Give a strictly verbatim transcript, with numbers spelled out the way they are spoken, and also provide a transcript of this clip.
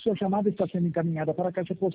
sua chamada está sendo encaminhada para a caixa postal